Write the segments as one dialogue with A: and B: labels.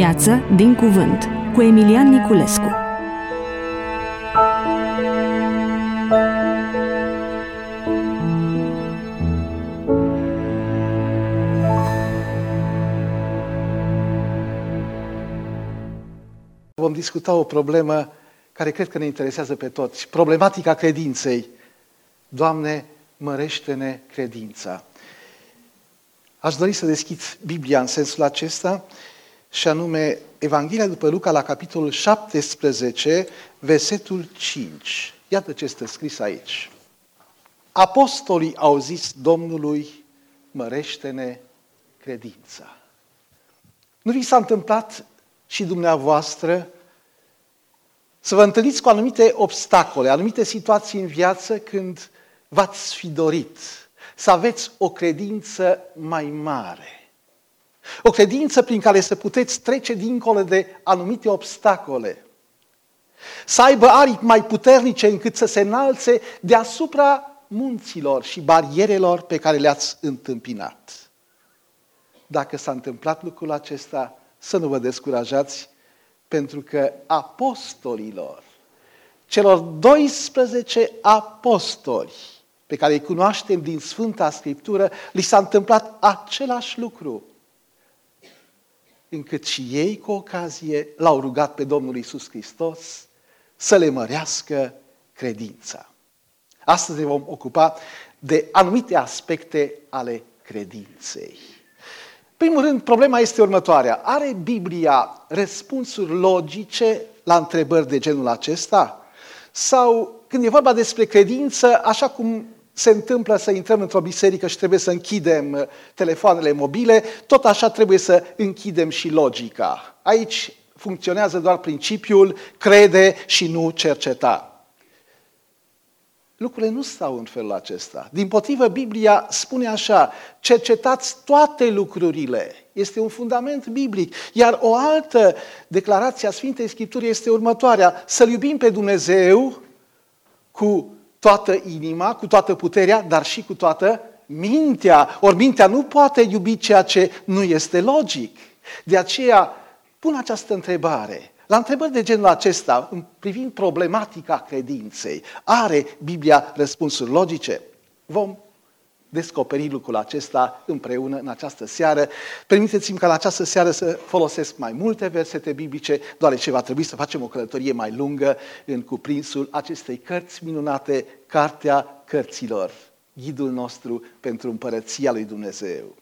A: Viață din cuvânt, cu Emilian Niculescu.
B: Vom discuta o problemă care cred că ne interesează pe toți. Problematica credinței. Doamne, mărește-ne credința. Aș dori să deschid Biblia în sensul acesta, și anume Evanghelia după Luca la capitolul 17, versetul 5. Iată ce este scris aici. Apostolii au zis Domnului, mărește-ne credința. Nu vi s-a întâmplat și dumneavoastră să vă întâlniți cu anumite obstacole, anumite situații în viață când v-ați fi dorit să aveți o credință mai mare? O credință prin care să puteți trece dincolo de anumite obstacole. Să aibă aripi mai puternice încât să se înalțe deasupra munților și barierelor pe care le-ați întâmpinat. Dacă s-a întâmplat lucrul acesta, să nu vă descurajați, pentru că apostolilor, celor 12 apostoli pe care îi cunoaștem din Sfânta Scriptură, li s-a întâmplat același lucru, încât și ei, cu ocazie, l-au rugat pe Domnul Iisus Hristos să le mărească credința. Astăzi ne vom ocupa de anumite aspecte ale credinței. În primul rând, problema este următoarea. Are Biblia răspunsuri logice la întrebări de genul acesta? Sau, când e vorba despre credință, așa cum se întâmplă să intrăm într-o biserică și trebuie să închidem telefoanele mobile, tot așa trebuie să închidem și logica. Aici funcționează doar principiul crede și nu cerceta. Lucrurile nu stau în felul acesta. Dimpotrivă, Biblia spune așa, cercetați toate lucrurile. Este un fundament biblic. Iar o altă declarație a Sfintei Scripturii este următoarea, să-L iubim pe Dumnezeu cu toată inima, cu toată puterea, dar și cu toată mintea. Ori mintea nu poate iubi ceea ce nu este logic. De aceea pun această întrebare. La întrebări de genul acesta, privind problematica credinței, are Biblia răspunsuri logice? Vom descoperi lucrul acesta împreună în această seară. Permiteți-mi ca în această seară să folosesc mai multe versete biblice, deoarece va trebui să facem o călătorie mai lungă în cuprinsul acestei cărți minunate, Cartea Cărților, ghidul nostru pentru Împărăția lui Dumnezeu.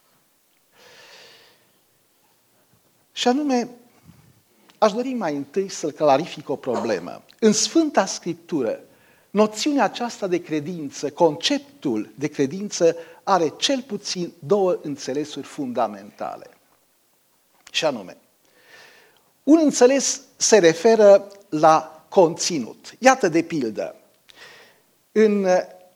B: Și anume, aș dori mai întâi să clarific o problemă. În Sfânta Scriptură, noțiunea aceasta de credință, conceptul de credință, are cel puțin două înțelesuri fundamentale. Și anume, un înțeles se referă la conținut. Iată de pildă, în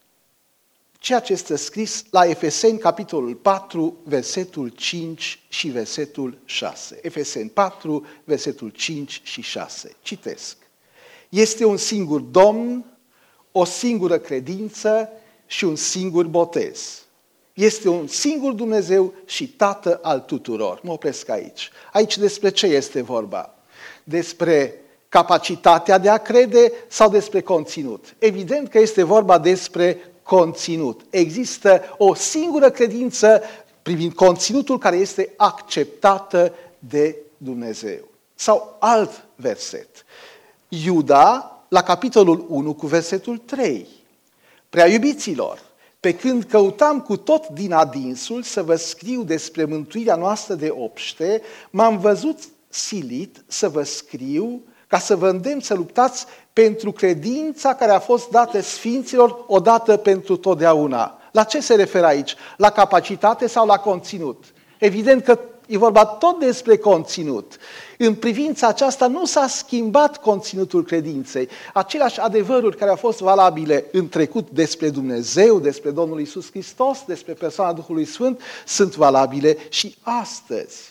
B: ceea ce este scris la Efeseni, capitolul 4, versetul 5 și versetul 6. Efeseni 4, versetul 5 și 6. Citesc. Este un singur Domn, o singură credință și un singur botez. Este un singur Dumnezeu și Tată al tuturor. Mă opresc aici. Aici despre ce este vorba? Despre capacitatea de a crede sau despre conținut? Evident că este vorba despre conținut. Există o singură credință privind conținutul care este acceptată de Dumnezeu. Sau alt verset. Iuda, la capitolul 1 cu versetul 3. Prea iubiților, pe când căutam cu tot din adinsul să vă scriu despre mântuirea noastră de obște, m-am văzut silit să vă scriu ca să vă îndemn să luptați pentru credința care a fost dată sfinților odată pentru totdeauna. La ce se referă aici? La capacitate sau la conținut? Evident că e vorba tot despre conținut. În privința aceasta nu s-a schimbat conținutul credinței. Aceleași adevăruri care au fost valabile în trecut despre Dumnezeu, despre Domnul Iisus Hristos, despre persoana Duhului Sfânt, sunt valabile și astăzi.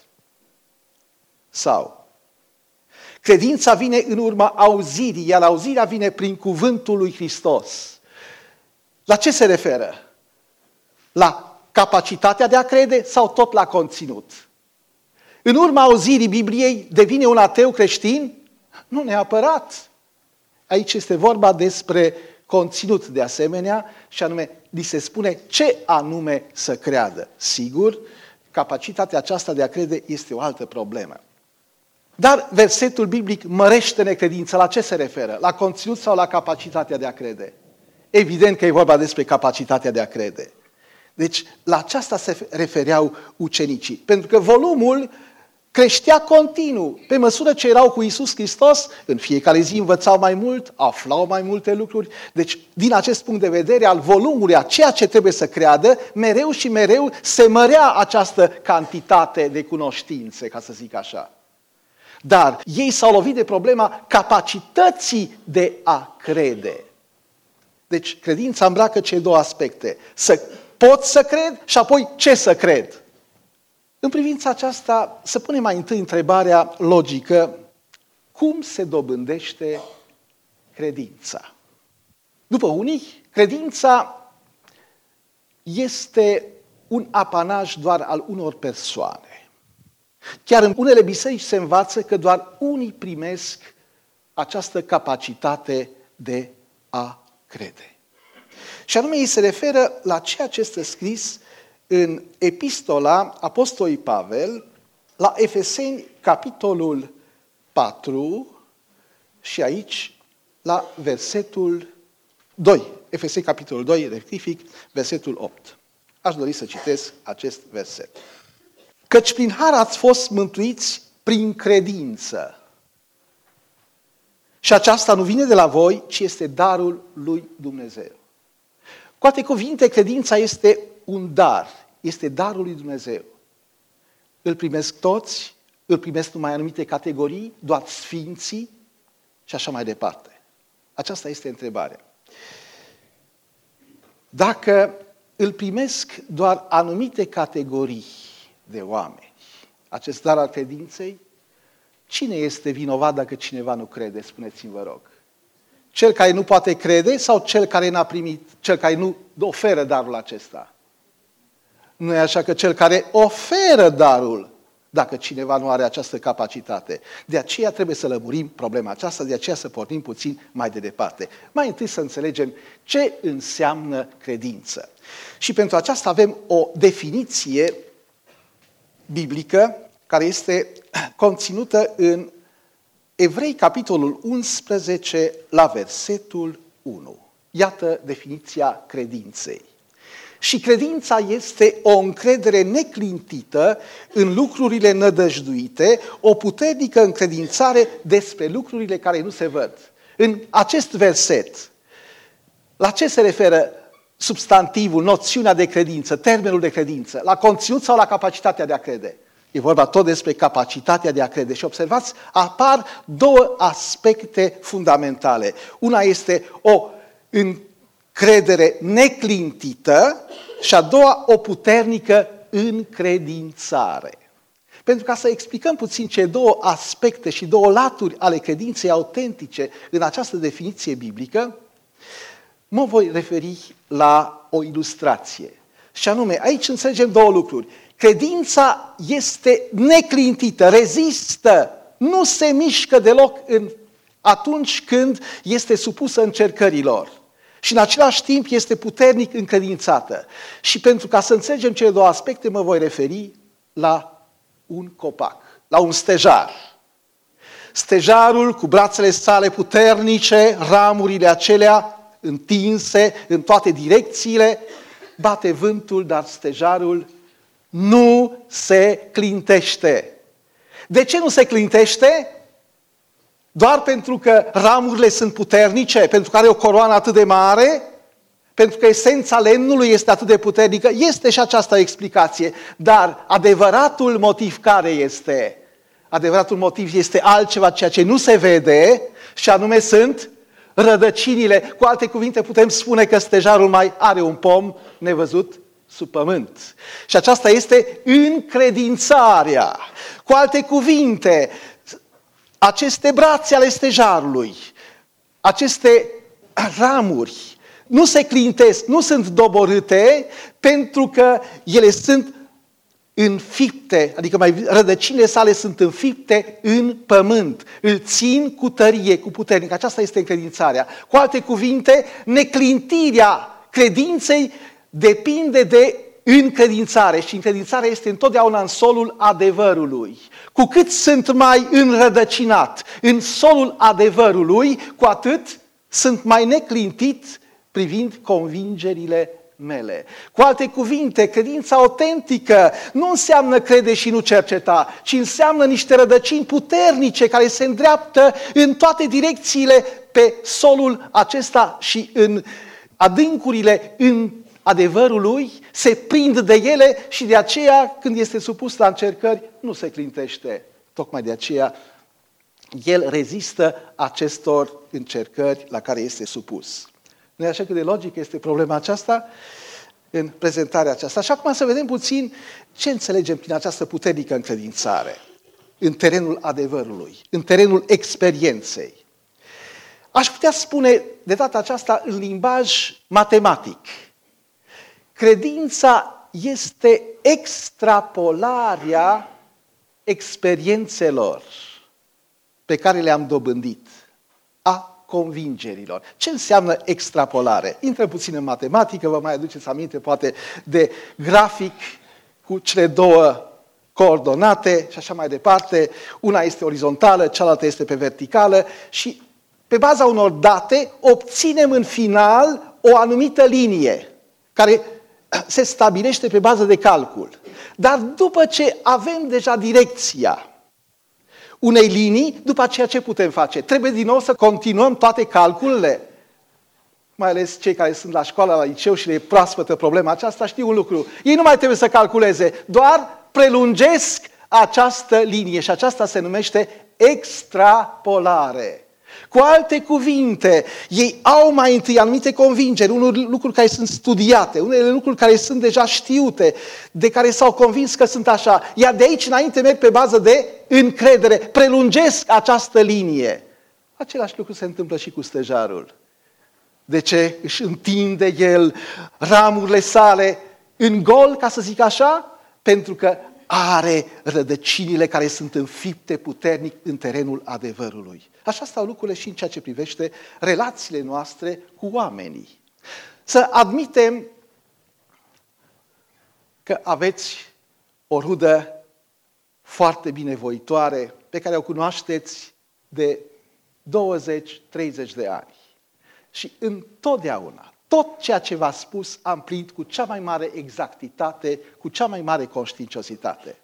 B: Sau credința vine în urma auzirii, iar auzirea vine prin cuvântul lui Hristos. La ce se referă? La capacitatea de a crede sau tot la conținut? în urma auzirii Bibliei devine un ateu creștin? Nu neapărat. Aici este vorba despre conținut de asemenea și anume, li se spune ce anume să creadă. Sigur, capacitatea aceasta de a crede este o altă problemă. Dar versetul biblic mărește necredința. La ce se referă? La conținut sau la capacitatea de a crede? Evident că e vorba despre capacitatea de a crede. Deci, la aceasta se refereau ucenicii. Pentru că volumul creștea continuu. Pe măsură ce erau cu Iisus Hristos, în fiecare zi învățau mai mult, aflau mai multe lucruri. Deci, din acest punct de vedere al volumului, a ceea ce trebuie să creadă, mereu și mereu se mărea această cantitate de cunoștințe, ca să zic așa. Dar ei s-au lovit de problema capacității de a crede. Deci, credința îmbracă cele două aspecte. Să pot să cred și apoi ce să cred. În privința aceasta, să punem mai întâi întrebarea logică: cum se dobândește credința? După unii, credința este un apanaj doar al unor persoane. Chiar în unele biserici se învață că doar unii primesc această capacitate de a crede. Și anume, ei se referă la ceea ce este scris în epistola Apostolului Pavel, la Efeseni, capitolul 4, și aici la versetul 2. Efeseni, capitolul 2, rectific, versetul 8. Aș dori să citesc acest verset. Căci prin har ați fost mântuiți prin credință. Și aceasta nu vine de la voi, ci este darul lui Dumnezeu. Cu alte cuvinte, credința este un dar, este darul lui Dumnezeu. Îl primesc toți, îl primesc numai anumite categorii, doar sfinții și așa mai departe. Aceasta este întrebarea. Dacă îl primesc doar anumite categorii de oameni, acest dar al credinței, cine este vinovat dacă cineva nu crede? Spuneți-mi, vă rog. Cel care nu poate crede sau cel care n-a primit, cel care nu oferă darul acesta? Nu e așa că cel care oferă darul, dacă cineva nu are această capacitate. De aceea trebuie să lămurim problema aceasta, de aceea să pornim puțin mai de departe. Mai întâi să înțelegem ce înseamnă credință. Și pentru aceasta avem o definiție biblică care este conținută în Evrei, capitolul 11, la versetul 1. Iată definiția credinței. Și credința este o încredere neclintită în lucrurile nădăjduite, o puternică încredințare despre lucrurile care nu se văd. În acest verset, la ce se referă substantivul, noțiunea de credință, termenul de credință? La conținut sau la capacitatea de a crede? E vorba tot despre capacitatea de a crede. Și observați, apar două aspecte fundamentale. Una este o încredere neclintită și a doua o puternică încredințare. Pentru ca să explicăm puțin cele două aspecte și două laturi ale credinței autentice în această definiție biblică, mă voi referi la o ilustrație. Și anume, aici înțelegem două lucruri. Credința este neclintită, rezistă, nu se mișcă deloc atunci când este supusă încercărilor. Și în același timp este puternic încredințată. Și pentru ca să înțelegem cele două aspecte, mă voi referi la un copac, la un stejar. Stejarul cu brațele sale puternice, ramurile acelea întinse în toate direcțiile, bate vântul, dar stejarul nu se clintește. De ce nu se clintește? Doar pentru că ramurile sunt puternice, pentru că are o coroană atât de mare, pentru că esența lemnului este atât de puternică. Este și această explicație, dar adevăratul motiv care este? Adevăratul motiv este altceva, ceea ce nu se vede, și anume sunt rădăcinile. Cu alte cuvinte, putem spune că stejarul mai are un pom nevăzut sub pământ. Și aceasta este încredințarea. Cu alte cuvinte, aceste brațe ale stejarului, aceste ramuri, nu se clintesc, nu sunt doborâte, pentru că ele sunt înfipte, adică rădăcinile sale sunt înfipte în pământ. Îl țin cu tărie, cu puternic. Aceasta este încredințarea. Cu alte cuvinte, neclintirea credinței depinde de încredințare și încredințarea este întotdeauna în solul adevărului. Cu cât sunt mai înrădăcinat în solul adevărului, cu atât sunt mai neclintit privind convingerile mele. Cu alte cuvinte, credința autentică nu înseamnă crede și nu cerceta, ci înseamnă niște rădăcini puternice care se îndreaptă în toate direcțiile pe solul acesta și în adâncurile în adevărului, se prind de ele și de aceea, când este supus la încercări, nu se clintește. Tocmai de aceea, el rezistă acestor încercări la care este supus. Nu-i așa cât de logică este problema aceasta în prezentarea aceasta? Și acum să vedem puțin ce înțelegem prin această puternică încredințare în terenul adevărului, în terenul experienței. Aș putea spune de data aceasta în limbaj matematic. Credința este extrapolarea experiențelor pe care le-am dobândit, a convingerilor. Ce înseamnă extrapolare? Intră puțin în matematică, vă mai aduceți aminte poate de grafic cu cele două coordonate și așa mai departe. Una este orizontală, cealaltă este pe verticală și pe baza unor date obținem în final o anumită linie care se stabilește pe bază de calcul. Dar după ce avem deja direcția unei linii, după aceea ce putem face? Trebuie din nou să continuăm toate calculele. Mai ales cei care sunt la școală, la liceu și le proaspătă problema aceasta, știu un lucru. Ei nu mai trebuie să calculeze, doar prelungesc această linie și aceasta se numește extrapolare. Cu alte cuvinte, ei au mai întâi anumite convingeri, unele lucruri care sunt studiate, unele lucruri care sunt deja știute, de care s-au convins că sunt așa. Iar de aici înainte merg pe bază de încredere, prelungesc această linie. Același lucru se întâmplă și cu stejarul. De ce își întinde el ramurile sale în gol, ca să zic așa? Pentru că are rădăcinile care sunt înfipte puternic în terenul adevărului. Așa stau lucrurile și în ceea ce privește relațiile noastre cu oamenii. Să admitem că aveți o rudă foarte binevoitoare pe care o cunoașteți de 20-30 de ani. Și întotdeauna, tot ceea ce v-a spus a împlinit cu cea mai mare exactitate, cu cea mai mare conștiinciozitate.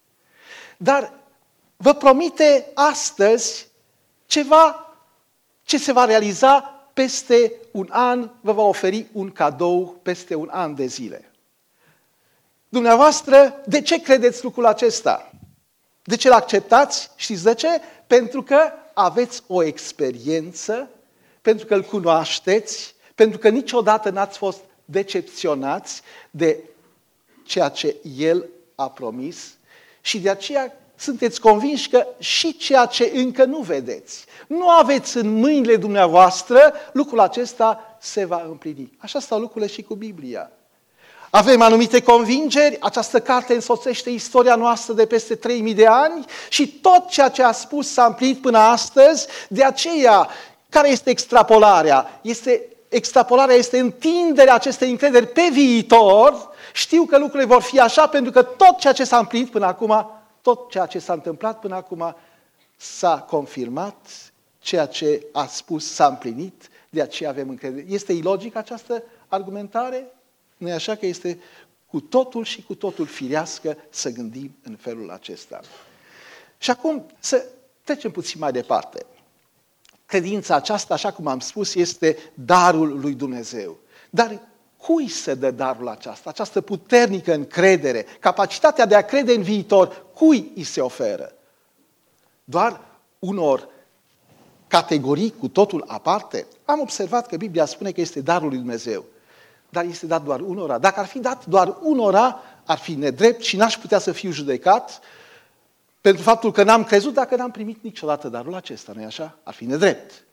B: Dar vă promite astăzi ceva ce se va realiza peste un an, vă va oferi un cadou peste un an de zile. Dumneavoastră, de ce credeți lucrul acesta? De ce l-acceptați? Știți de ce? Pentru că aveți o experiență, pentru că îl cunoașteți, pentru că niciodată n-ați fost decepționați de ceea ce El a promis și de aceea sunteți convinși că și ceea ce încă nu vedeți, nu aveți în mâinile dumneavoastră, lucrul acesta se va împlini. Așa stau lucrurile și cu Biblia. Avem anumite convingeri, această carte însoțește istoria noastră de peste 3000 de ani și tot ceea ce a spus s-a împlinit până astăzi, de aceea, care este extrapolarea? Extrapolarea este întinderea acestei încrederi pe viitor. Știu că lucrurile vor fi așa pentru că tot ceea ce s-a împlinit până acum, tot ceea ce s-a întâmplat până acum s-a confirmat, ceea ce a spus s-a împlinit, de aceea avem încredere. Este ilogică această argumentare? Nu e așa că este cu totul și cu totul firească să gândim în felul acesta. Și acum să trecem puțin mai departe. Credința aceasta, așa cum am spus, este darul lui Dumnezeu. Dar cui se dă darul acesta? Această puternică încredere, capacitatea de a crede în viitor, cui îi se oferă? Doar unor categorii cu totul aparte? Am observat că Biblia spune că este darul lui Dumnezeu, dar este dat doar unora. Dacă ar fi dat doar unora, ar fi nedrept și n-aș putea să fiu judecat pentru faptul că n-am crezut dacă n-am primit niciodată darul acesta, nu-i așa? Ar fi nedrept.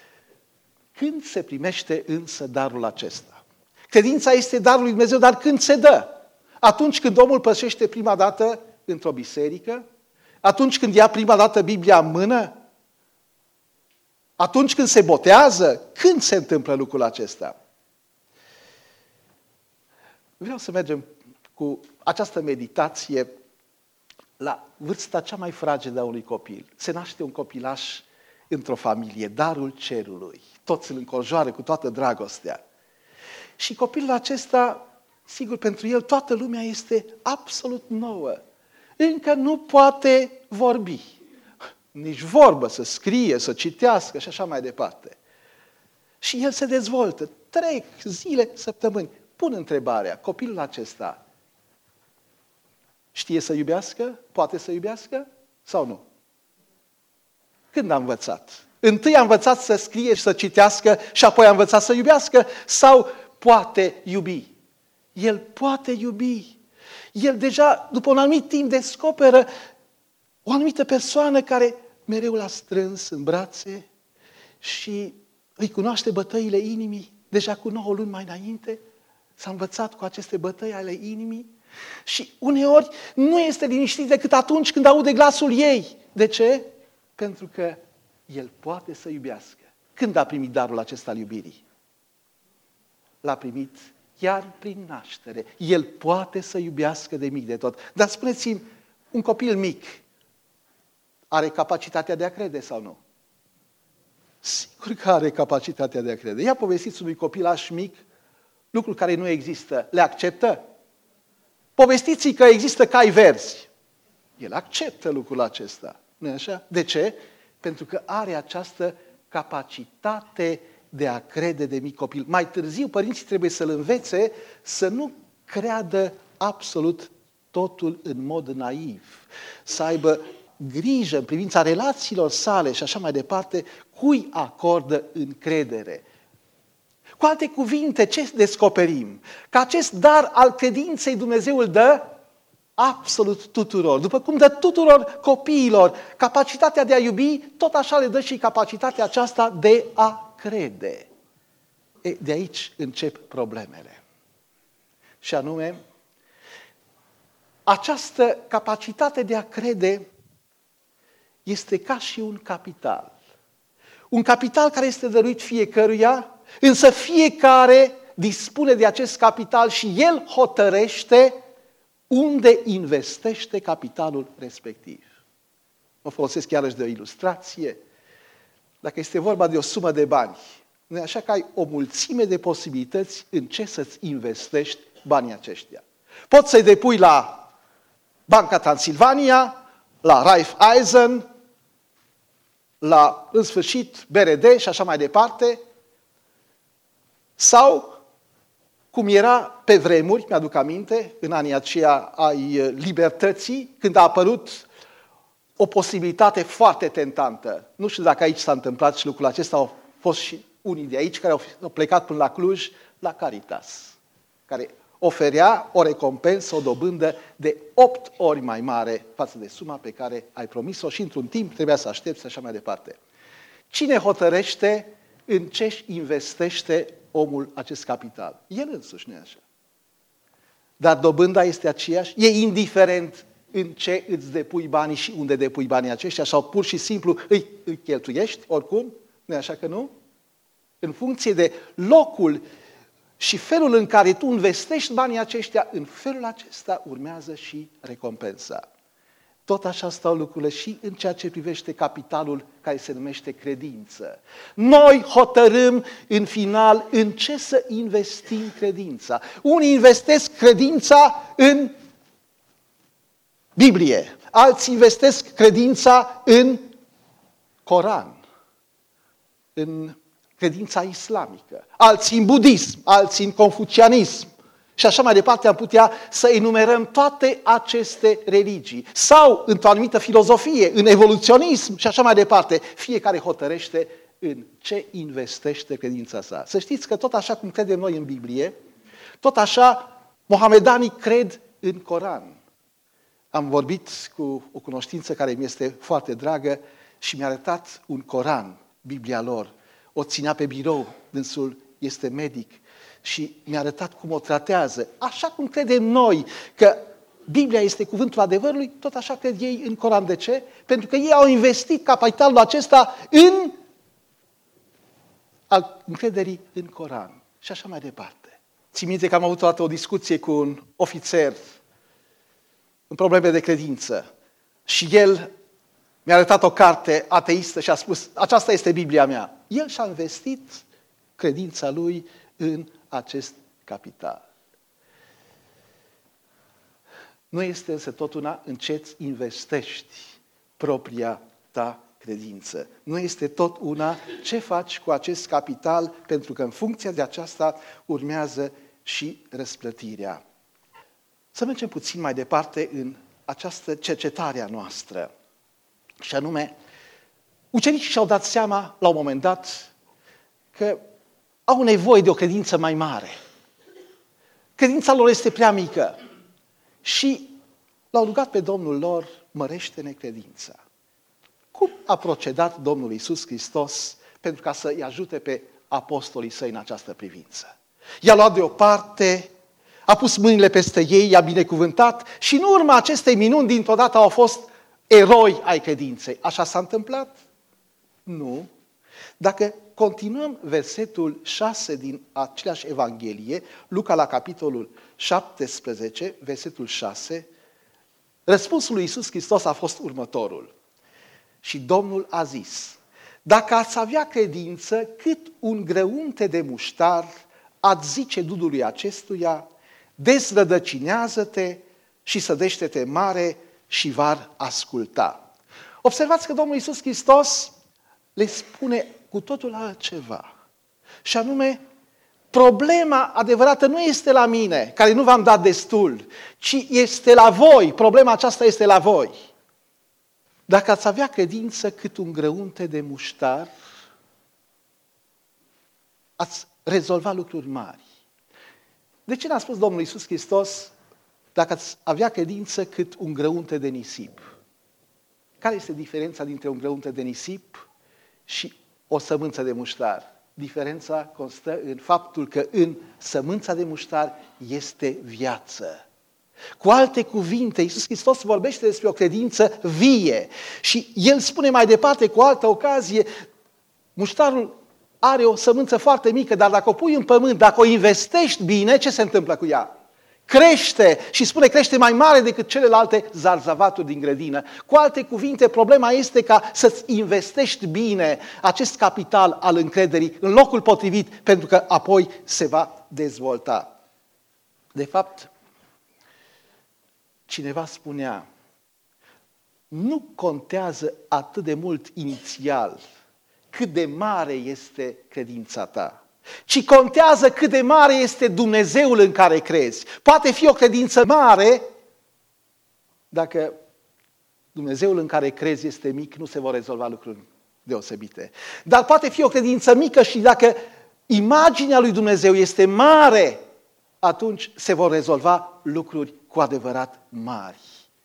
B: Când se primește însă darul acesta? Credința este darul lui Dumnezeu, dar când se dă? Atunci când omul pășește prima dată într-o biserică? Atunci când ia prima dată Biblia în mână? Atunci când se botează? Când se întâmplă lucrul acesta? Vreau să mergem cu această meditație la vârsta cea mai fragedă a unui copil. Se naște un copilaș într-o familie, darul cerului. Toți îl înconjoară cu toată dragostea. Și copilul acesta, sigur, pentru el toată lumea este absolut nouă. Încă nu poate vorbi. Nici vorbă, să scrie, să citească și așa mai departe. Și el se dezvoltă. Trec zile, săptămâni. Pun întrebarea, copilul acesta știe să iubească? Poate să iubească? Sau nu? Când a învățat? Întâi a învățat să scrie și să citească și apoi a învățat să iubească? Sau poate iubi? El poate iubi. El deja, după un anumit timp, descoperă o anumită persoană care mereu l-a strâns în brațe și îi cunoaște bătăile inimii. Deja cu 9 luni mai înainte s-a învățat cu aceste bătăi ale inimii și uneori nu este liniștit decât atunci când aude glasul ei. De ce? Pentru că el poate să iubească. Când a primit darul acesta al iubirii? L-a primit chiar prin naștere. El poate să iubească de mic de tot. Dar spuneți-mi, un copil mic are capacitatea de a crede sau nu? Sigur că are capacitatea de a crede. Ia povestiți unui copilaș mic lucruri care nu există. Le acceptă? Povestiți-i că există cai verzi. El acceptă lucrul acesta. Nu-i așa? De ce? Pentru că are această capacitate de a crede de mic copil. Mai târziu, părinții trebuie să-l învețe să nu creadă absolut totul în mod naiv. Să aibă grijă în privința relațiilor sale și așa mai departe, cui acordă încredere. Cu alte cuvinte, ce descoperim? Că acest dar al credinței Dumnezeu îl dă absolut tuturor. După cum dă tuturor copiilor capacitatea de a iubi, tot așa le dă și capacitatea aceasta de a crede. De aici încep problemele. Și anume, această capacitate de a crede este ca și un capital. Un capital care este dăruit fiecăruia, însă fiecare dispune de acest capital și el hotărăște unde investește capitalul respectiv. Mă folosesc iarăși de o ilustrație. Dacă este vorba de o sumă de bani, nu e așa că ai o mulțime de posibilități în ce să-ți investești banii aceștia. Poți să-i depui la Banca Transilvania, la Raiffeisen, la, în sfârșit, BRD și așa mai departe, sau, cum era pe vremuri, mi-aduc aminte, în anii aceia ai libertății, când a apărut o posibilitate foarte tentantă. Nu știu dacă aici s-a întâmplat și lucrul acesta, au fost și unii de aici care au plecat până la Cluj, la Caritas, care oferea o recompensă, o dobândă de 8 ori mai mare față de suma pe care ai promis-o și într-un timp trebuia să aștepți și așa mai departe. Cine hotărăște în ce își investește omul acest capital? El însuși, nu-i așa? Dar dobânda este aceeași? E indiferent în ce îți depui banii și unde depui banii aceștia sau pur și simplu îi cheltuiești oricum? Nu-i așa că nu? În funcție de locul și felul în care tu investești banii aceștia, în felul acesta urmează și recompensa. Tot așa stau lucrurile și în ceea ce privește capitalul care se numește credință. Noi hotărâm în final în ce să investim credința. Unii investesc credința în Biblie, alții investesc credința în Coran, în credința islamică, alții în budism, alții în confucianism. Și așa mai departe am putea să enumerăm toate aceste religii. Sau într-o anumită filozofie, în evoluționism și așa mai departe. Fiecare hotărăște în ce investește credința sa. Să știți că tot așa cum credem noi în Biblie, tot așa mohamedanii cred în Coran. Am vorbit cu o cunoștință care mi este foarte dragă și mi-a arătat un Coran, Biblia lor. O ținea pe birou, dânsul este medic și mi-a arătat cum o tratează. Așa cum credem noi că Biblia este cuvântul adevărului, tot așa cred ei în Coran. De ce? Pentru că ei au investit capitalul acesta în încrederii în Coran. Și așa mai departe. Țin minte că am avut o discuție cu un ofițer în probleme de credință și el mi-a arătat o carte ateistă și a spus, aceasta este Biblia mea. El și-a investit credința lui în acest capital. Nu este însă tot una în ce îți investești propria ta credință. Nu este tot una ce faci cu acest capital, pentru că în funcție de aceasta urmează și răsplătirea. Să mergem puțin mai departe în această cercetare a noastră. Și anume, ucenicii și-au dat seama la un moment dat că au nevoie de o credință mai mare. Credința lor este prea mică. Și l-au rugat pe Domnul lor, mărește-ne credința. Cum a procedat Domnul Iisus Hristos pentru ca să-i ajute pe apostolii săi în această privință? I-a luat deoparte, a pus mâinile peste ei, i-a binecuvântat și în urma acestei minuni dintr-o dată au fost eroi ai credinței. Așa s-a întâmplat? Nu. Dacă continuăm versetul 6 din aceeași Evanghelie, Luca la capitolul 17, versetul 6, răspunsul lui Iisus Hristos a fost următorul. Și Domnul a zis, dacă ați avea credință cât un grăunte de muștar, ați zice dudului acestuia, dezrădăcinează-te și sădește-te mare și v-ar asculta. Observați că Domnul Iisus Hristos le spune cu totul altceva. Și anume, problema adevărată nu este la mine, care nu v-am dat destul, ci este la voi. Problema aceasta este la voi. Dacă ați avea credință cât un grăunte de muștar, ați rezolva lucruri mari. De ce n-a spus Domnul Iisus Hristos, dacă ați avea credință cât un grăunte de nisip? Care este diferența dintre un grăunte de nisip și o sămânță de muștar? Diferența constă în faptul că în sămânța de muștar este viață. Cu alte cuvinte, Iisus Hristos vorbește despre o credință vie și El spune mai departe, cu altă ocazie, muștarul are o sămânță foarte mică, dar dacă o pui în pământ, dacă o investești bine, ce se întâmplă cu ea? Crește și spune crește mai mare decât celelalte zarzavaturi din grădină. Cu alte cuvinte, problema este ca să-ți investești bine acest capital al încrederii în locul potrivit, pentru că apoi se va dezvolta. De fapt, cineva spunea, nu contează atât de mult inițial cât de mare este credința ta, ci contează cât de mare este Dumnezeul în care crezi. Poate fi o credință mare, dacă Dumnezeul în care crezi este mic, nu se vor rezolva lucruri deosebite. Dar poate fi o credință mică și dacă imaginea lui Dumnezeu este mare, atunci se vor rezolva lucruri cu adevărat mari.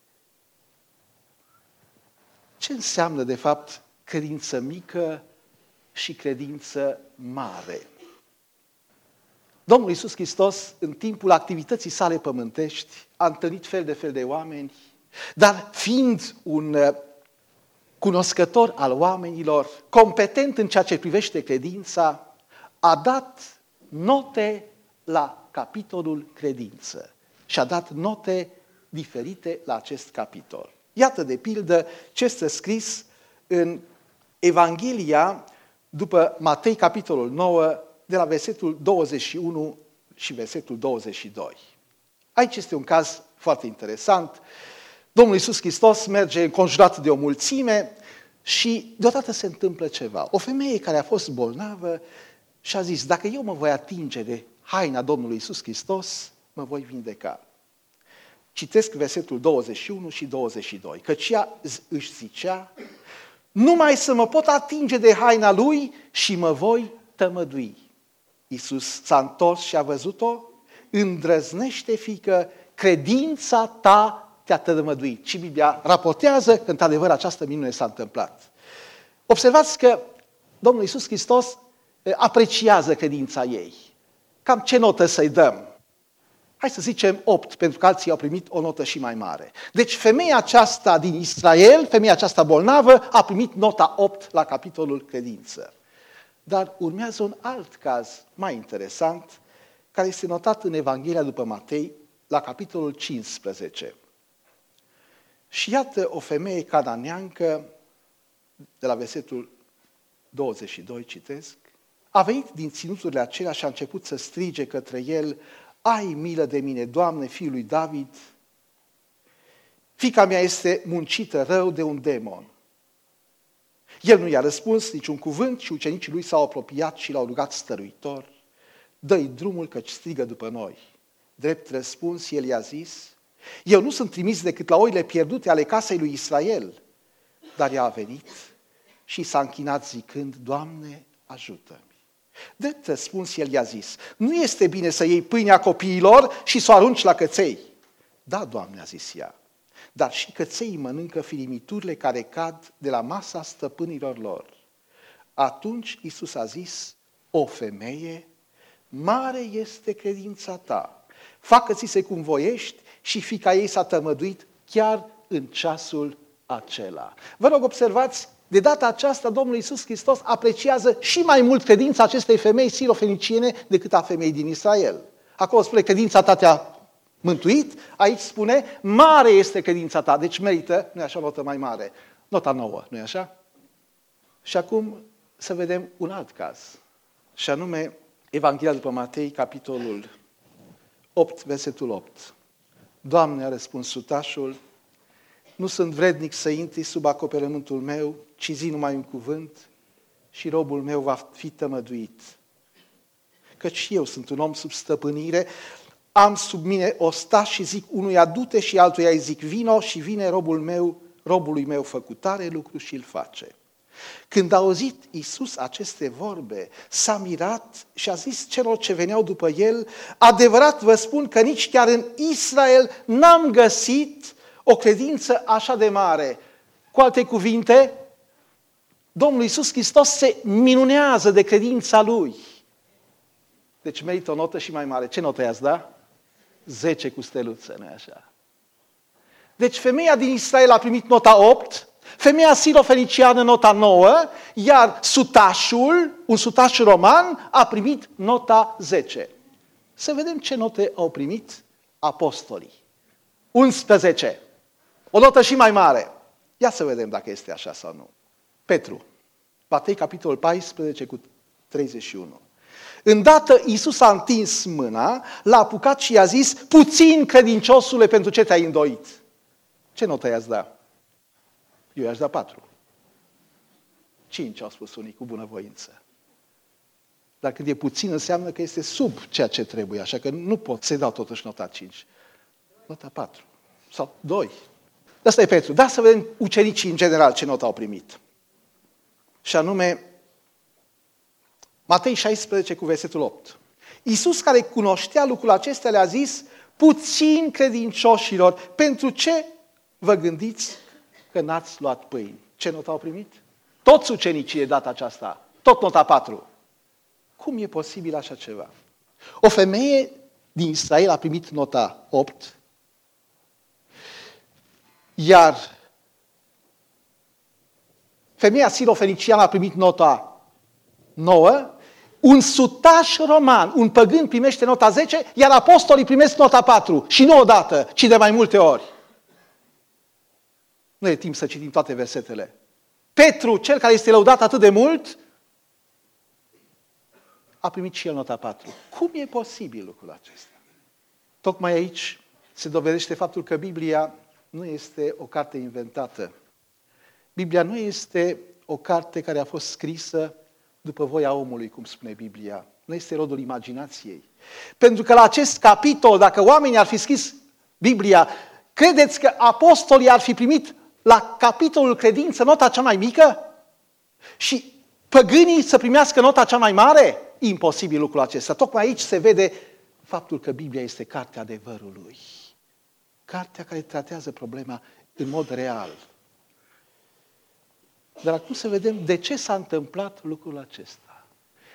B: Ce înseamnă, de fapt, credință mică și credință mare? Domnul Iisus Hristos, în timpul activității sale pământești, a întâlnit fel de fel de oameni, dar fiind un cunoscător al oamenilor, competent în ceea ce privește credința, a dat note la capitolul credință și a dat note diferite la acest capitol. Iată, de pildă, ce este scris în Evanghelia după Matei, capitolul 9, de la versetul 21 și versetul 22. Aici este un caz foarte interesant. Domnul Iisus Hristos merge înconjurat de o mulțime și deodată se întâmplă ceva. O femeie care a fost bolnavă și a zis, dacă eu mă voi atinge de haina Domnului Iisus Hristos, mă voi vindeca. Citesc versetul 21 și 22, căci ea își zicea, numai să mă pot atinge de haina lui și mă voi tămădui. Iisus s-a întors și a văzut-o, îndrăznește, fiică, credința ta te-a tămăduit. Și Biblia raportează că, într-adevăr, această minune s-a întâmplat. Observați că Domnul Iisus Hristos apreciază credința ei. cam ce notă să-i dăm? Hai să zicem 8, pentru că alții au primit o notă și mai mare. Deci femeia aceasta din Israel, femeia aceasta bolnavă, a primit nota 8 la capitolul credință. Dar urmează un alt caz mai interesant, care este notat în Evanghelia după Matei, la capitolul 15. Și iată o femeie cananeancă, de la versetul 22 citesc, a venit din ținuturile acelea și a început să strige către el: ai milă de mine, Doamne, fiul lui David, fiica mea este muncită rău de un demon. El nu i-a răspuns niciun cuvânt și ucenicii lui s-au apropiat și l-au rugat stăruitor: dă-i drumul căci strigă după noi. Drept răspuns, el i-a zis: eu nu sunt trimis decât la oile pierdute ale casei lui Israel. Dar ea a venit și s-a închinat zicând: Doamne, ajută-mi. Drept răspuns, el i-a zis: nu este bine să iei pâinea copiilor și să o arunci la căței. Da, Doamne, a zis ea, dar și căței mănâncă firimiturile care cad de la masa stăpânilor lor. Atunci Iisus a zis: o femeie, mare este credința ta, facă-ți-se cum voiești, și fiica ei s-a tămăduit chiar în ceasul acela. Vă rog, observați, de data aceasta Domnul Iisus Hristos apreciază și mai mult credința acestei femei sirofeniciene decât a femeii din Israel. Acolo spune: credința ta te-a mântuit, aici spune: mare este credința ta, deci merită, nu-i așa, o notă mai mare, nota 9, nu-i așa? Și acum să vedem un alt caz, și anume Evanghelia după Matei, capitolul 8, versetul 8. Doamne, a răspuns sutașul, nu sunt vrednic să intri sub acoperământul meu, ci zi numai un cuvânt și robul meu va fi tămăduit. Căci și eu sunt un om sub stăpânire, am sub mine ostași și zic unuia du-te și altuia îi zic vino și vine robului meu făcutare lucru și îl face. Când a auzit Iisus aceste vorbe, s-a mirat și a zis celor ce veneau după el: adevărat vă spun că nici chiar în Israel n-am găsit o credință așa de mare. Cu alte cuvinte, Domnul Iisus Hristos se minunează de credința Lui. Deci merită o notă și mai mare. Ce notă i-ați da? 10 cu steluță, nu-i așa? Deci femeia din Israel a primit nota 8, femeia sirofeniciană nota 9, iar sutașul, un sutaș roman, a primit nota 10. Să vedem ce note au primit apostolii. 11. O notă și mai mare. Ia să vedem dacă este așa sau nu. Petru, Matei, capitolul 14 cu 31. Îndată Iisus a întins mâna, l-a apucat și i-a zis: puțin credinciosule, pentru ce te-ai îndoit? Ce notă i-ați da? Eu i-aș da 4. 5 au spus unii cu bunăvoință. Dar când e puțin înseamnă că este sub ceea ce trebuie, așa că nu pot să-i dau totuși nota 5. Nota 4 sau 2. Asta e Petru. Dar să vedem ucenicii în general ce notă au primit. Și anume Matei 16 cu versetul 8. Iisus, care cunoștea lucrul acesta, le-a zis: puțin credincioșilor, pentru ce vă gândiți că n-ați luat pâini? Ce notă au primit? Toți ucenicii de data aceasta, tot nota 4. Cum e posibil așa ceva? O femeie din Israel a primit nota 8, iar femeia sirofeniciană a primit nota 9, un sutaș roman, un păgân primește nota 10, iar apostolii primesc nota 4. Și nu odată, ci de mai multe ori. Nu e timp să citim toate versetele. Petru, cel care este lăudat atât de mult, a primit și el nota 4. Cum e posibil lucrul acesta? Tocmai aici se dovedește faptul că Biblia nu este o carte inventată. Biblia nu este o carte care a fost scrisă după voia omului, cum spune Biblia. Nu este rodul imaginației. Pentru că la acest capitol, dacă oamenii ar fi scris Biblia, credeți că apostolii ar fi primit la capitolul credință nota cea mai mică? Și păgânii să primească nota cea mai mare? Imposibil lucrul acesta. Tocmai aici se vede faptul că Biblia este cartea adevărului. Cartea care tratează problema în mod real. Dar acum să vedem de ce s-a întâmplat lucrul acesta.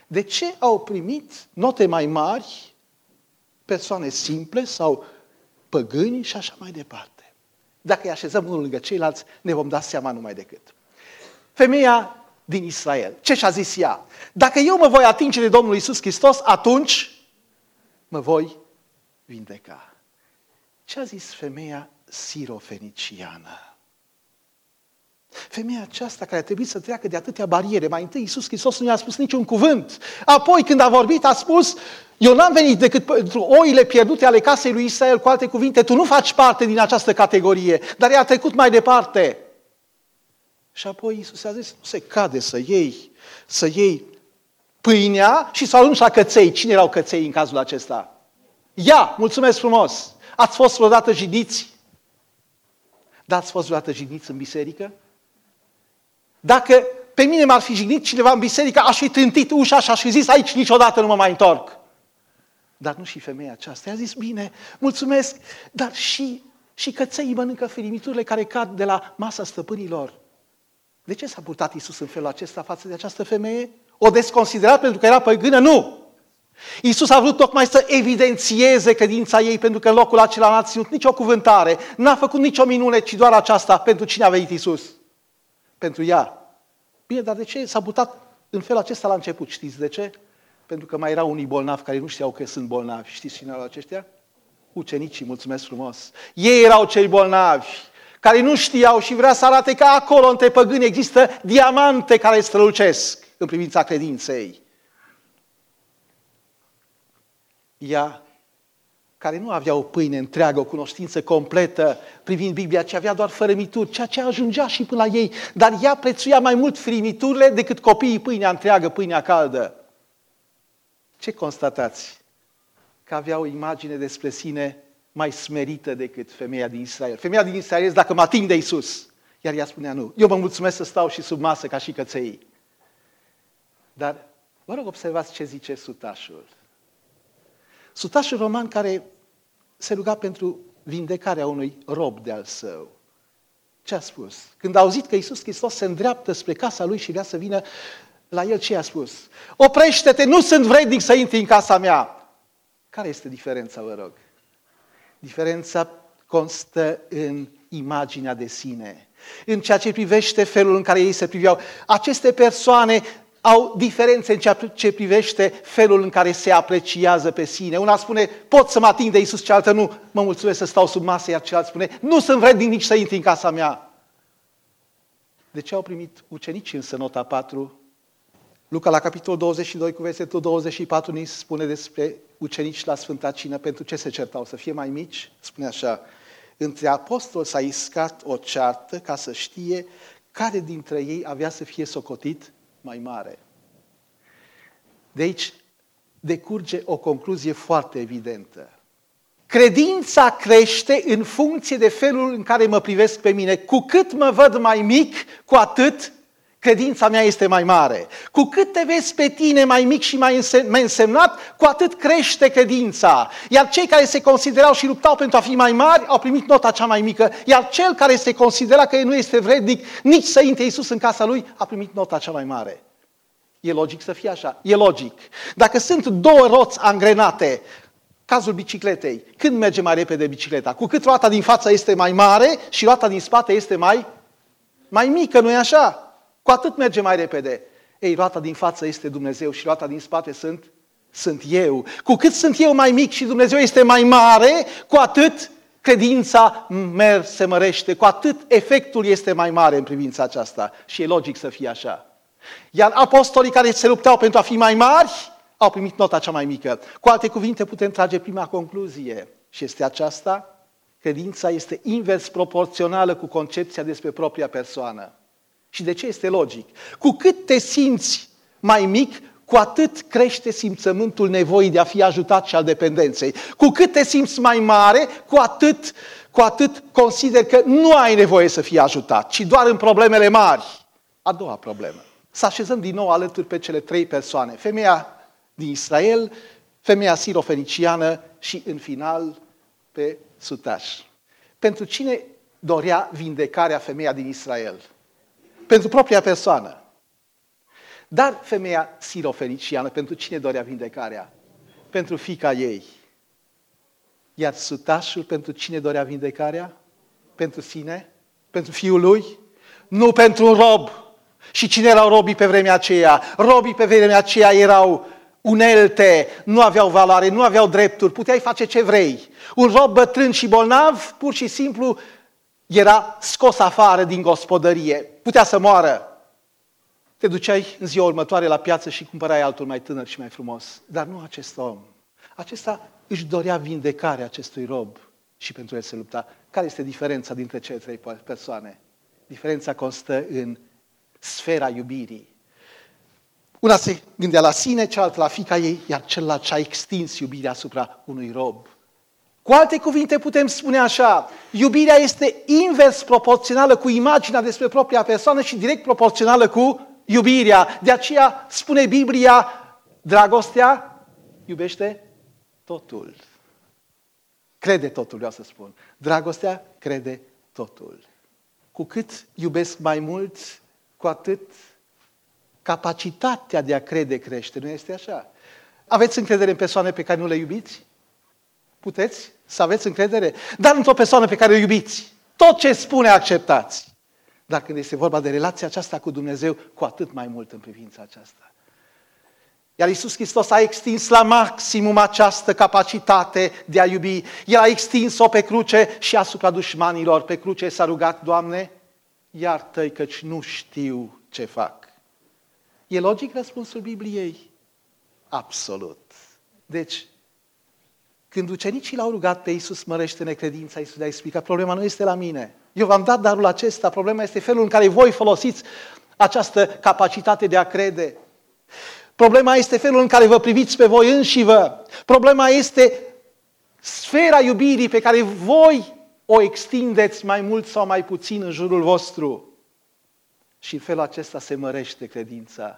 B: De ce au primit note mai mari persoane simple sau păgâni și așa mai departe? Dacă îi așezăm unul lângă ceilalți, ne vom da seama numai decât. Femeia din Israel, ce și-a zis ea? Dacă eu mă voi atinge de Domnul Iisus Hristos, atunci mă voi vindeca. Ce a zis femeia sirofeniciană? Femeia aceasta care a trebuit să treacă de atâtea bariere, mai întâi Iisus Hristos nu i-a spus niciun cuvânt. Apoi când a vorbit a spus, eu n-am venit decât pentru oile pierdute ale casei lui Israel, cu alte cuvinte, tu nu faci parte din această categorie, dar ea a trecut mai departe. Și apoi Iisus a zis, nu se cade să iei pâinea și să arunci la căței. Cine erau căței în cazul acesta? Ia, mulțumesc frumos! Ați fost vreodată jigniți? Da, ați fost vreodată jigniți în biserică? Dacă pe mine m-ar fi jignit cineva în biserică, aș fi trântit ușa și aș fi zis, aici niciodată nu mă mai întorc. Dar nu și femeia aceasta. I-a zis, bine, mulțumesc, dar și căței mănâncă firimiturile care cad de la masa stăpânilor. De ce s-a purtat Iisus în felul acesta față de această femeie? O desconsiderat pentru că era păgână? Nu! Iisus a vrut tocmai să evidențieze credința ei, pentru că în locul acela n-a ținut nicio cuvântare, n-a făcut nicio minune, ci doar aceasta. Pentru cine a venit Iisus? Pentru ea. Bine, dar de ce s-a purtat în felul acesta la început? Știți de ce? Pentru că mai erau unii bolnavi care nu știau că sunt bolnavi. Știți cine erau aceștia? Ucenicii, mulțumesc frumos. Ei erau cei bolnavi, care nu știau și vrea să arate că acolo între păgâni există diamante care strălucesc în privința credinței. Ea, care nu avea o pâine întreagă, o cunoștință completă privind Biblia, ci avea doar fărâmituri, ceea ce ajungea și până la ei, dar ea prețuia mai mult firmiturile decât copiii pâinea întreagă, pâinea caldă. Ce constatați? Că avea o imagine despre sine mai smerită decât femeia din Israel. Femeia din Israel, dacă mă ating de Iisus, iar ea spunea nu. Eu mă mulțumesc să stau și sub masă ca și căței. Dar vă rog, observați ce zice sutașul. Sutașul roman care se ruga pentru vindecarea unui rob de-al său. Ce a spus? Când a auzit că Iisus Hristos se îndreaptă spre casa lui și vrea să vină la el, ce a spus? Oprește-te, nu sunt vrednic să intri în casa mea. Care este diferența, vă rog? Diferența constă în imaginea de sine, în ceea ce privește felul în care ei se priveau. Aceste persoane au diferențe în ceea ce privește felul în care se apreciază pe sine. Una spune, pot să mă ating de Iisus, cealaltă nu, mă mulțumesc să stau sub masă, iar celălalt spune, nu sunt vrednic nici să intri în casa mea. De ce au primit ucenicii însă nota 4? Luca la capitolul 22 cu versetul 24 ni spune despre ucenici la Sfânta Cină. Pentru ce se certau? Să fie mai mici? Spune așa, între apostoli s-a iscat o ceartă ca să știe care dintre ei avea să fie socotit mai mare. De aici decurge o concluzie foarte evidentă. Credința crește în funcție de felul în care mă privesc pe mine. Cu cât mă văd mai mic, cu atât credința mea este mai mare. Cu cât te vezi pe tine mai mic și mai însemnat, cu atât crește credința. Iar cei care se considerau și luptau pentru a fi mai mari, au primit nota cea mai mică. Iar cel care se considera că nu este vrednic nici să intre Iisus în casa lui, a primit nota cea mai mare. E logic să fie așa? E logic. Dacă sunt două roți angrenate, cazul bicicletei, când merge mai repede bicicleta? Cu cât roata din față este mai mare și roata din spate este mai mică, nu-i așa? Cu atât merge mai repede. Ei, roata din față este Dumnezeu și roata din spate sunt eu. Cu cât sunt eu mai mic și Dumnezeu este mai mare, cu atât credința se mărește, cu atât efectul este mai mare în privința aceasta. Și e logic să fie așa. Iar apostolii care se luptau pentru a fi mai mari, au primit nota cea mai mică. Cu alte cuvinte putem trage prima concluzie și este aceasta: credința este invers proporțională cu concepția despre propria persoană. Și de ce este logic? Cu cât te simți mai mic, cu atât crește simțământul nevoii de a fi ajutat și al dependenței. Cu cât te simți mai mare, cu atât consideri că nu ai nevoie să fii ajutat, ci doar în problemele mari. A doua problemă. Să așezăm din nou alături pe cele trei persoane. Femeia din Israel, femeia sirofeniciană și, în final, pe sutaș. Pentru cine dorea vindecarea femeia din Israel? Pentru propria persoană. Dar femeia sirofeniciană, pentru cine dorea vindecarea? Pentru fiica ei. Iar sutașul, pentru cine dorea vindecarea? Pentru sine? Pentru fiul lui? Nu, pentru un rob. Și cine erau robii pe vremea aceea? Robii pe vremea aceea erau unelte, nu aveau valoare, nu aveau drepturi, puteai face ce vrei. Un rob bătrân și bolnav, pur și simplu, era scos afară din gospodărie. Putea să moară. Te duceai în ziua următoare la piață și cumpărai altul mai tânăr și mai frumos. Dar nu acest om. Acesta își dorea vindecarea acestui rob și pentru el se lupta. Care este diferența dintre cele trei persoane? Diferența constă în sfera iubirii. Una se gândea la sine, cealaltă la fiica ei, iar celălalt și-a extins iubirea asupra unui rob. Cu alte cuvinte putem spune așa, iubirea este invers proporțională cu imaginea despre propria persoană și direct proporțională cu iubirea. De aceea spune Biblia, dragostea iubește totul. Crede totul, vreau să spun. Dragostea crede totul. Cu cât iubesc mai mult, cu atât capacitatea de a crede crește. Nu este așa? Aveți încredere în persoane pe care nu le iubiți? Puteți să aveți încredere? Dar într-o persoană pe care o iubiți, tot ce spune acceptați. Dar când este vorba de relația aceasta cu Dumnezeu, cu atât mai mult în privința aceasta. Iar Iisus Hristos a extins la maximum această capacitate de a iubi. El a extins-o pe cruce și asupra dușmanilor. Pe cruce s-a rugat, Doamne, iartă-i căci nu știu ce fac. E logic răspunsul Bibliei? Absolut. Deci, când ucenicii l-au rugat pe Iisus, mărește-ne credința, Iisus le-a explicat, problema nu este la mine. Eu v-am dat darul acesta, problema este felul în care voi folosiți această capacitate de a crede. Problema este felul în care vă priviți pe voi înșivă. Problema este sfera iubirii pe care voi o extindeți mai mult sau mai puțin în jurul vostru. Și în felul acesta se mărește credința.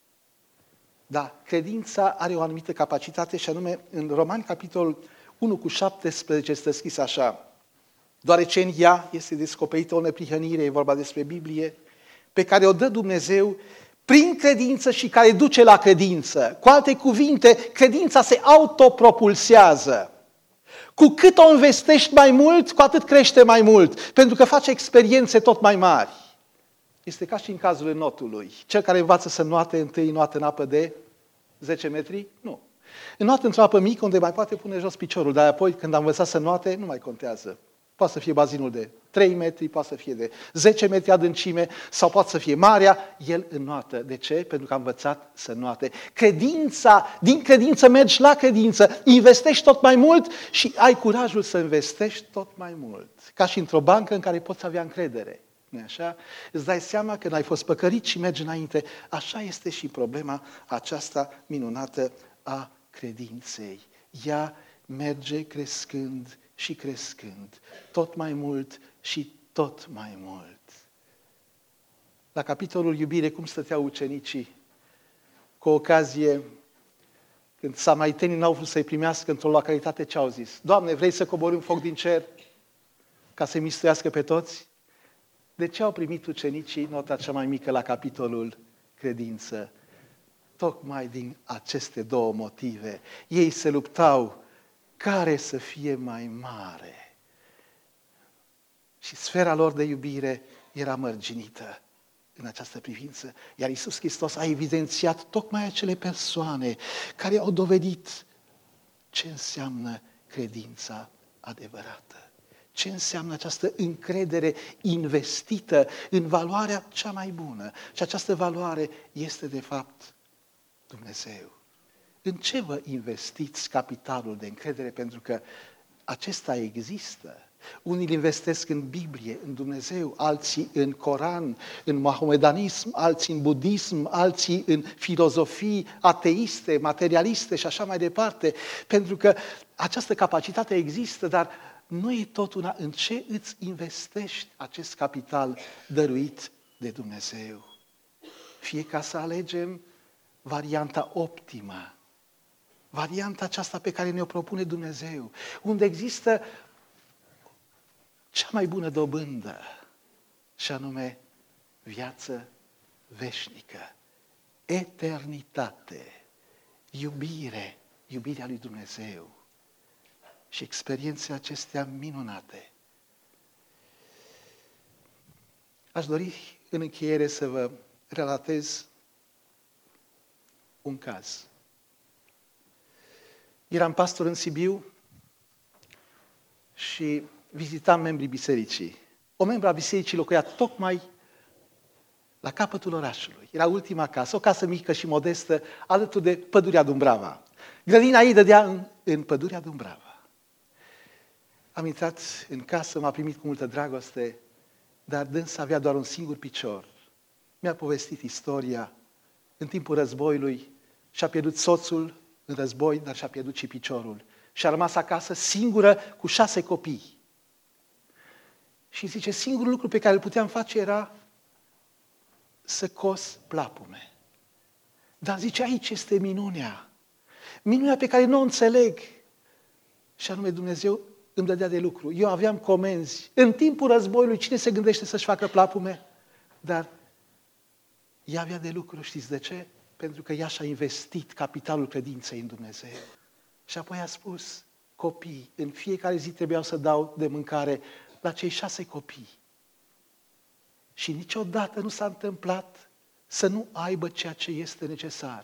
B: Da, credința are o anumită capacitate și anume în Romani, capitolul 1:17 este scris așa. Deoarece în ea este descoperită o neprihănire, e vorba despre Biblie, pe care o dă Dumnezeu prin credință și care duce la credință. Cu alte cuvinte, credința se autopropulsează. Cu cât o investești mai mult, cu atât crește mai mult, pentru că face experiențe tot mai mari. Este ca și în cazul înotului. Cel care învață să înoate întâi înoată în apă de 10 metri? Nu. Înoată într-o apă mică unde mai poate pune jos piciorul, dar apoi când a învățat să înoate, nu mai contează. Poate să fie bazinul de 3 metri, poate să fie de 10 metri adâncime sau poate să fie marea, el înoată. De ce? Pentru că a învățat să înoate. Credința, din credință mergi la credință, investești tot mai mult și ai curajul să investești tot mai mult. Ca și într-o bancă în care poți avea încredere. Nu-i așa? Îți dai seama că n-ai fost păcărit și mergi înainte. Așa este și problema aceasta minunată a credinței. Ea merge crescând și crescând, tot mai mult și tot mai mult. La capitolul iubire, cum stăteau ucenicii? Cu ocazie, când samaritenii n-au vrut să-i primească într-o localitate, ce au zis? Doamne, vrei să coborâm foc din cer ca să-i mistuiască pe toți? De ce au primit ucenicii nota cea mai mică la capitolul credință? Tocmai din aceste două motive. Ei se luptau care să fie mai mare. Și sfera lor de iubire era mărginită în această privință. Iar Iisus Hristos a evidențiat tocmai acele persoane care au dovedit ce înseamnă credința adevărată. Ce înseamnă această încredere investită în valoarea cea mai bună. Și această valoare este, de fapt, Dumnezeu. În ce vă investiți capitalul de încredere? Pentru că acesta există. Unii îl investesc în Biblie, în Dumnezeu, alții în Coran, în mahomedanism, alții în budism, alții în filozofii ateiste, materialiste și așa mai departe. Pentru că această capacitate există, dar nu e tot una în ce îți investești acest capital dăruit de Dumnezeu. Fie ca să alegem varianta optimă, varianta aceasta pe care ne-o propune Dumnezeu, unde există cea mai bună dobândă, și anume viață veșnică, eternitate, iubire, iubirea lui Dumnezeu și experiențele acestea minunate. Aș dori în încheiere să vă relatez un caz. Eram pastor în Sibiu și vizitam membrii bisericii. O membră a bisericii locuia tocmai la capătul orașului. Era ultima casă, o casă mică și modestă, alături de Pădurea Dumbrava. Grădina ei dădea în Pădurea Dumbrava. Am intrat în casă, m-a primit cu multă dragoste, dar dânsa avea doar un singur picior. Mi-a povestit istoria. În timpul războiului și-a pierdut soțul în război, dar și-a pierdut și piciorul. Și a rămas acasă singură cu 6 copii. Și zice, singurul lucru pe care îl puteam face era să cos plapume. Dar zice, aici este minunea. Minunea pe care nu o înțeleg. Și anume Dumnezeu îmi dădea de lucru. Eu aveam comenzi. În timpul războiului, cine se gândește să-și facă plapume? Dar ea avea de lucru, știți de ce? Pentru că ea și-a investit capitalul credinței în Dumnezeu. Și apoi a spus, copii, în fiecare zi trebuiau să dau de mâncare la cei 6 copii. Și niciodată nu s-a întâmplat să nu aibă ceea ce este necesar.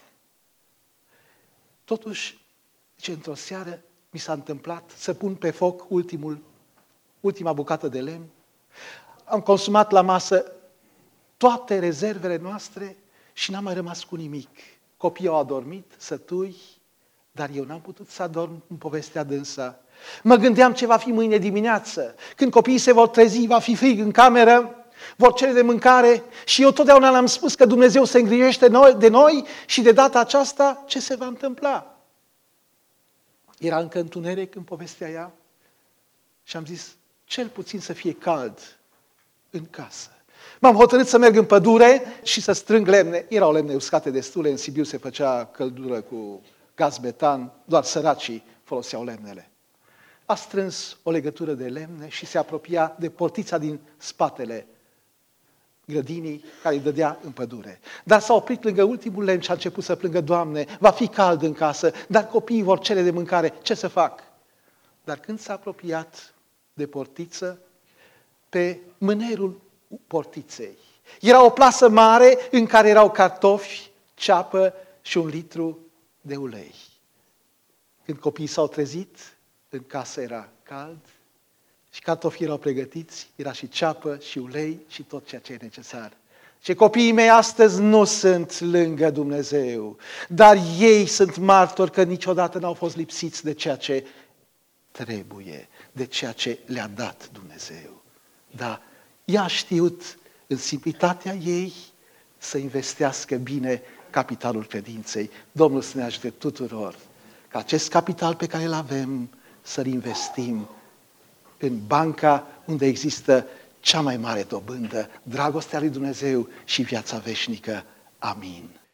B: Totuși, zice, într-o seară mi s-a întâmplat să pun pe foc ultima bucată de lemn. Am consumat la masă toate rezervele noastre și n-am mai rămas cu nimic. Copiii au adormit, sătui, dar eu n-am putut să adorm în povestea dânsa. Mă gândeam ce va fi mâine dimineață. Când copiii se vor trezi, va fi frig în cameră, vor cere de mâncare și eu totdeauna le-am spus că Dumnezeu se îngrijește de noi și de data aceasta ce se va întâmpla? Era încă întuneric în povestea ea și am zis, cel puțin să fie cald în casă. M-am hotărât să merg în pădure și să strâng lemne. Erau lemne uscate destule, în Sibiu se făcea căldură cu gaz metan, doar săracii foloseau lemnele. A strâns o legătură de lemne și se apropia de portița din spatele grădinii care îi dădea în pădure. Dar s-a oprit lângă ultimul lemn și a început să plângă, Doamne, va fi cald în casă, dar copiii vor cere de mâncare, ce să fac? Dar când s-a apropiat de portiță, pe mânerul portiței era o plasă mare în care erau cartofi, ceapă și 1 litru de ulei. Când copiii s-au trezit, în casă era cald și cartofii erau pregătiți, era și ceapă și ulei și tot ceea ce e necesar. Și copiii mei astăzi nu sunt lângă Dumnezeu, dar ei sunt martori că niciodată n-au fost lipsiți de ceea ce trebuie, de ceea ce le-a dat Dumnezeu. Da, ea a știut în simplitatea ei să investească bine capitalul credinței. Domnul să ne ajute tuturor ca acest capital pe care îl avem să-l investim în banca unde există cea mai mare dobândă, dragostea lui Dumnezeu și viața veșnică. Amin.